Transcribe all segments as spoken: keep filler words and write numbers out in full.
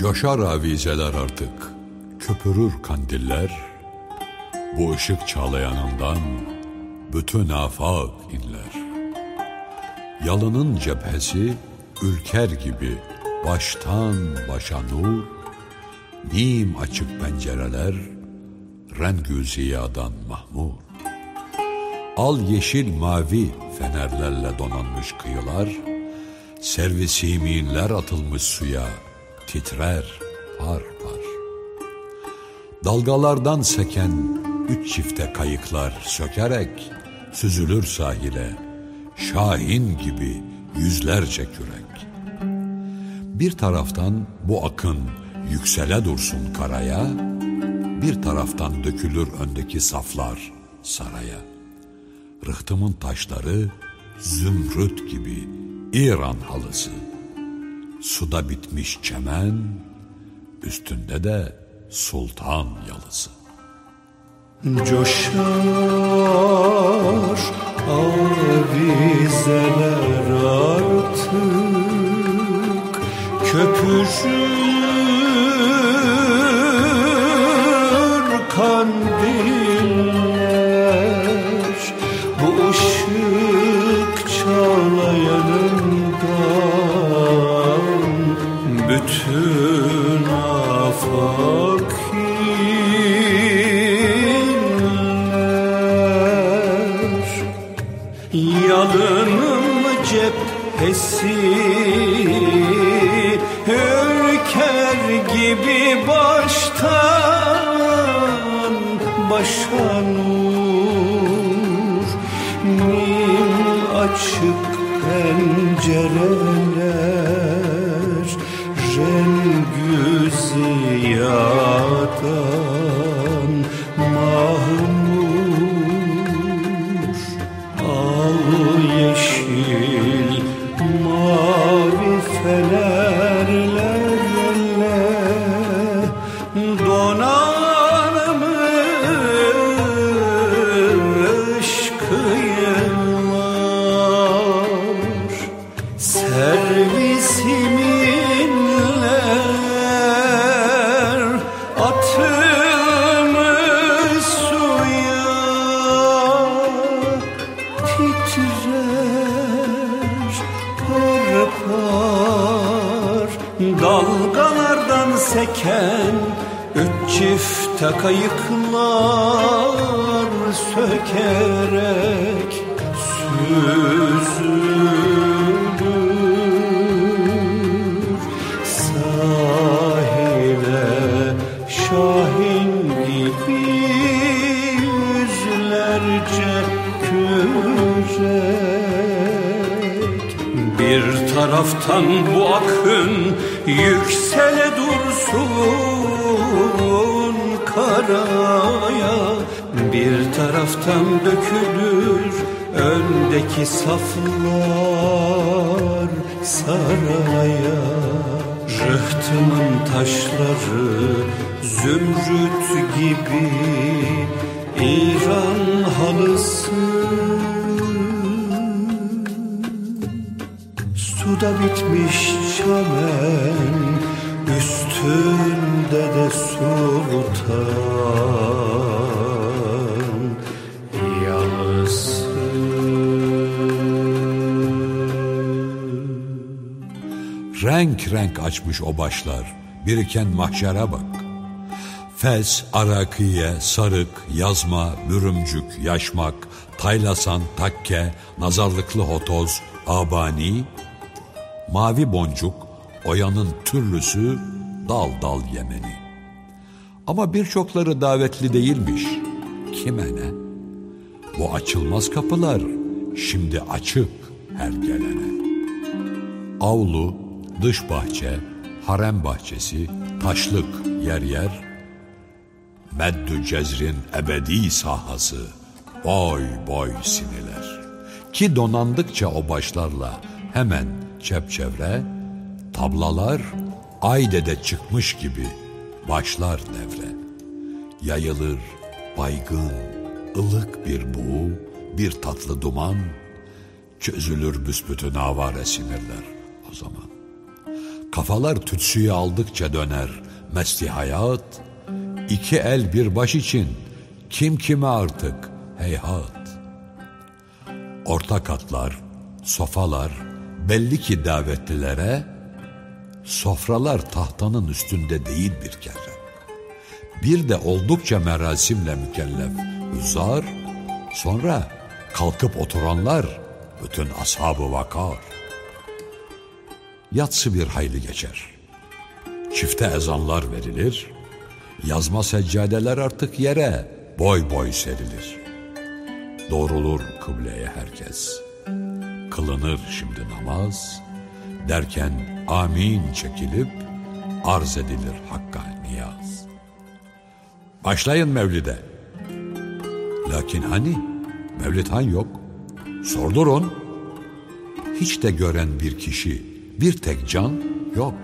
Coşar avizeler artık, köpürür kandiller, bu ışık çağlayanından bütün afak inler. Yalının cephesi ülker gibi baştan başa nur, nim açık pencereler rengü ziyadan mahmur. Al yeşil mavi fenerlerle donanmış kıyılar, servisiminler atılmış suya titrer par par. Dalgalardan seken üç çifte kayıklar sökerek süzülür sahile, şahin gibi yüzlerce kürek. Bir taraftan bu akın yüksele dursun karaya, bir taraftan dökülür öndeki saflar saraya. Rıhtımın taşları zümrüt gibi İran halısı, suda bitmiş çemen, üstünde de sultan yalısı. Coşar avizeler artık, köpürür kandiller, bu ışık çağlayanından bütün afak inler. Yalınım cephesi ürker gibi baştan başa nur, nim açık pencereler rengü ziyadan mahmur. Al yeşil mavi fenerlerle donanmış kıyılar, servisiminler atılmış suya titrer par par. Dalgalardan seken üç çifte kayıklar sökerek süzülür sahile, şahin gibi yüzlerce kürek. Bir taraftan bu akın yüksele dursun karaya, bir taraftan dökülür öndeki saflar saraya. Rıhtımın taşları zümrüt gibi İran halısı, suda bitmiş çamen, üstünde de sultan yalısı. Renk renk açmış o başlar, biriken mahşere bak. Fes, arakiye, sarık, yazma, bürümcük, yaşmak, taylasan, takke, nazarlıklı hotoz, abani, mavi boncuk, oyanın türlüsü, dal dal Yemeni. Ama birçokları davetli değilmiş. Kime ne? Bu açılmaz kapılar şimdi açık her gelene. Avlu, dış bahçe, harem bahçesi, taşlık yer yer, meddü cezrin ebedi sahası, boy boy siniler. Ki donandıkça o başlarla hemen çepçevre, tablalar aydede çıkmış gibi başlar devre. Yayılır baygın, ılık bir buğu, bir tatlı duman, çözülür büsbütün avare sinirler o zaman. Kafalar tütsüyü aldıkça döner mesti hayat, iki el bir baş için kim kime artık heyhat. Orta katlar, sofalar belli ki davetlilere, sofralar tahtanın üstünde değil bir kere. Bir de oldukça merasimle mükellef hüzzar, sonra kalkıp oturanlar bütün ashab-ı vakar. Yatsı bir hayli geçer. Çifte ezanlar verilir, yazma seccadeler artık yere boy boy serilir. Doğrulur kıbleye herkes. Kılınır şimdi namaz, derken amin çekilip arz edilir Hakk'a niyaz. Başlayın mevlide. Lakin hani mevlid han yok? Sordurun. Hiç de gören bir kişi, bir tek can yok.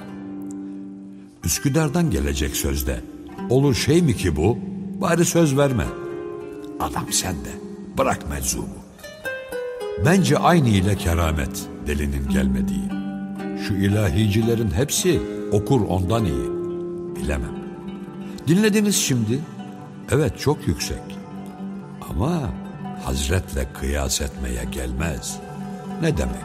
Üsküdar'dan gelecek sözde. Olur şey mi ki bu? Bari söz verme. Adam sende. Bırak meczubu. Bence aynı ile keramet delinin gelmediği. Şu ilahicilerin hepsi okur ondan iyi. Bilemem. Dinlediniz şimdi. Evet çok yüksek. Ama hazretle kıyas etmeye gelmez. Ne demek?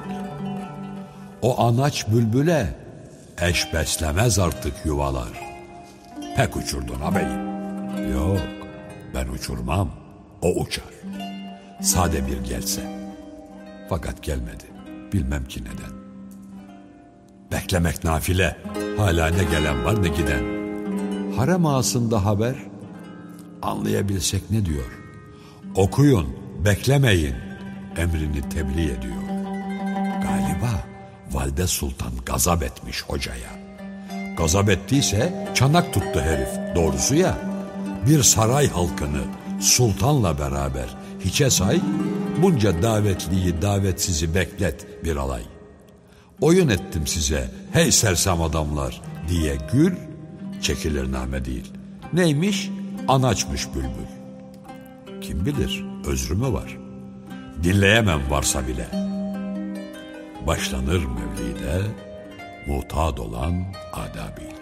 O anaç bülbüle eş beslemez artık yuvalar. Pek uçurdun ağabeyim. Yok, ben uçurmam, o uçar. Sade bir gelse. Fakat gelmedi, bilmem ki neden. Beklemek nafile, hala ne gelen var ne giden. Harem ağasında haber, anlayabilsek ne diyor? Okuyun, beklemeyin, emrini tebliğ ediyor. Galiba Valide Sultan gazap etmiş hocaya. Gazap ettiyse çanak tuttu herif, doğrusu ya. Bir saray halkını sultanla beraber hiçe say, bunca davetliyi davetsizi beklet bir alay. Oyun ettim size hey sersem adamlar diye gül, çekilir name değil. Neymiş? Anaçmış bülbül. Kim bilir özrü mü var? Dinleyemem varsa bile. Başlanır mevlide, mutat olan adabıyla.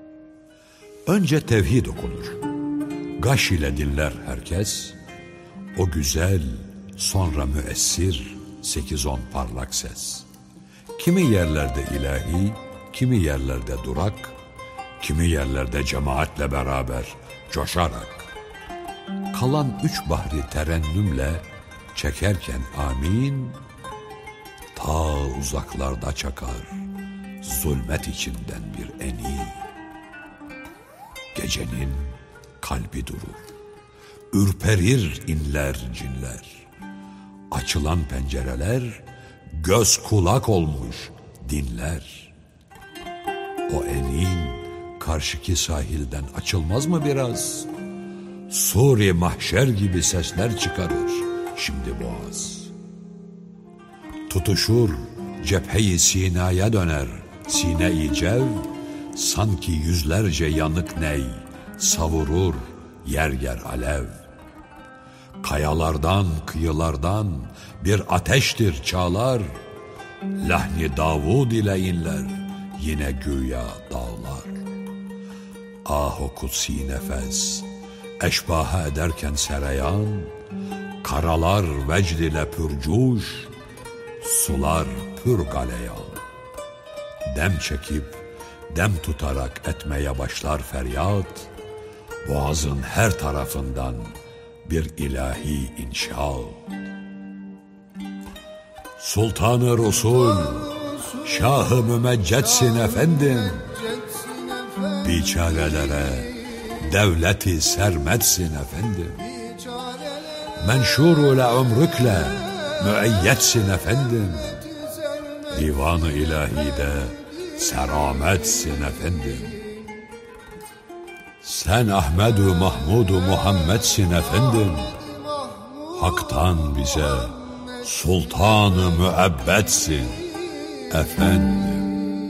Önce tevhid okunur. Gaş ile dinler herkes. O güzel, sonra müessir, sekiz on parlak ses. Kimi yerlerde ilahi, kimi yerlerde durak, kimi yerlerde cemaatle beraber coşarak. Kalan üç bahri terennümle çekerken amin, ta uzaklarda çakar zulmet içinden bir eni. Gecenin kalbi durur, ürperir inler cinler. Açılan pencereler göz kulak olmuş dinler. O enin karşıki sahilden açılmaz mı biraz? Suri mahşer gibi sesler çıkarır şimdi boğaz. Tutuşur cephe-i sinaya döner sine-i cev, sanki yüzlerce yanık ney savurur yer yer alev. Kayalardan kıyılardan bir ateştir çağlar, lahni Davud ile inler yine güya dağlar. Ah o kutsi nefes eşbaha ederken sereyan, karalar vecd ile pürcuş, sular pür galeyan. Dem çekip dem tutarak etmeye başlar feryat, boğazın her tarafından bir ilahi inşaat. Sultan-ı Resul, Şah-ı Mümeccetsin efendim, biçarelere devleti sermetsin efendim. Menşur-ule ömrükle müeyyetsin efendim. Divan-ı ilahide serametsin efendim. Sen Ahmed-ü Mahmud-u Muhammed'sin efendim. Hak'tan bize sultan-ı müebbetsin efendim.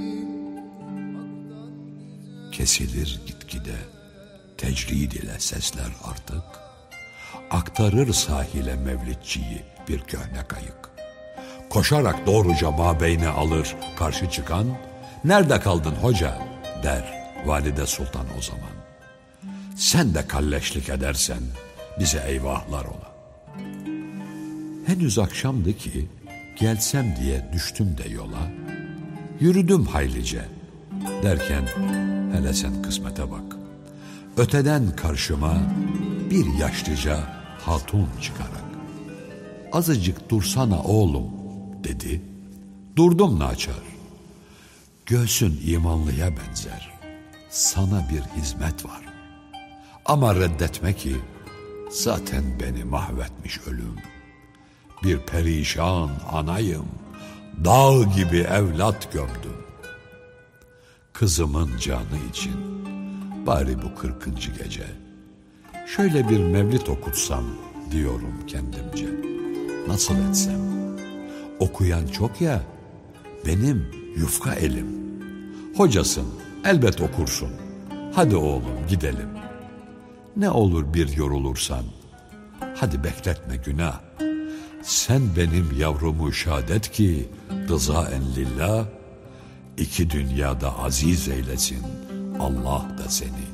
Kesilir gitgide tecrid ile sesler artık, aktarır sahile mevlidçiyi bir köhne kayık. Koşarak doğruca mabeyne alır karşı çıkan Nerede kaldın hoca der valide sultan o zaman. Sen de kalleşlik edersen bize eyvahlar ola. Henüz akşamdı ki gelsem diye düştüm de yola. Yürüdüm haylice derken hele sen kısmete bak. Öteden karşıma bir yaşlıca hatun çıkarak. Azıcık dursana oğlum dedi. Durdum naçar. Göğsün imanlıya benzer. Sana bir hizmet var. Ama reddetme ki zaten beni mahvetmiş ölüm. Bir perişan anayım. Dağ gibi evlat gömdüm. Kızımın canı için bari bu kırkıncı gece şöyle bir mevlid okutsam diyorum kendimce. Nasıl etsem? Okuyan çok ya, benim yufka elim. Hocasın, elbet okursun. Hadi oğlum gidelim. Ne olur bir yorulursan, hadi bekletme günah. Sen benim yavrumu şadet ki rızaen lillah, iki dünyada aziz eylesin Allah da seni.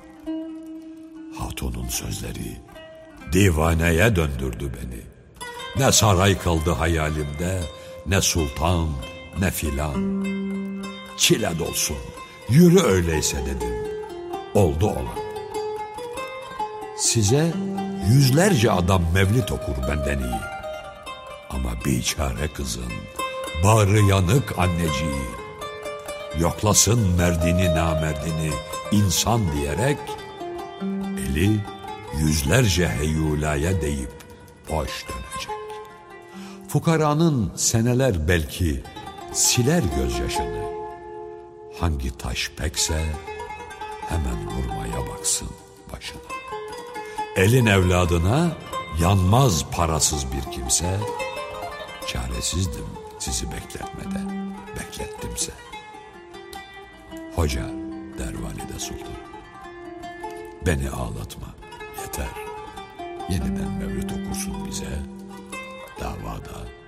Hatunun sözleri divaneye döndürdü beni. Ne saray kaldı hayalimde, ne sultan, ne filan. Çile dolsun, yürü öyleyse dedim. Oldu olan. Size yüzlerce adam mevlid okur benden iyi. Ama biçare kızın, bağrı yanık anneciği, yoklasın merdini namerdini insan diyerek, eli yüzlerce heyulaya deyip boş dönecek. Fukaranın seneler belki siler gözyaşını. Hangi taş pekse hemen vurmaya baksın başına. Elin evladına yanmaz parasız bir kimse. Çaresizdim sizi bekletmede, beklettimse. Hoca der valide sultan, beni ağlatma yeter. Yeniden mevlüt okursun bize, davada